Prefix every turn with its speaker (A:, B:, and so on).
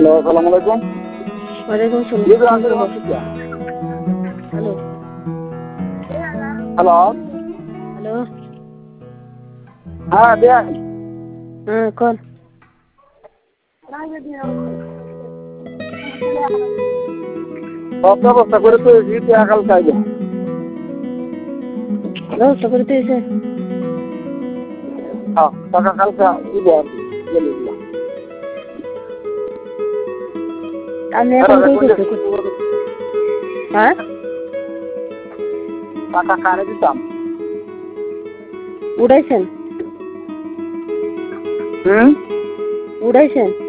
A: Hello, আসসালামু আলাইকুম।
B: ওয়ালাইকুম সালাম। হ্যালো
A: হ্যালো,
B: হ্যালো,
A: হ্যাঁ দেন।
B: হ্যাঁ কোন
A: সব ব্যবস্থা করে তো এসি আকাল চাইবে।
B: ব্যবস্থা করে দিয়েছে?
A: হ্যাঁ, টাকা কালকে দিব আর কি, গেলে দিলাম।
B: আপনি এখন কই করতে? হ্যাঁ,
A: টাকা কারে দিতাম?
B: উড়াইছেন?
A: হুম,
B: উড়াইছেন?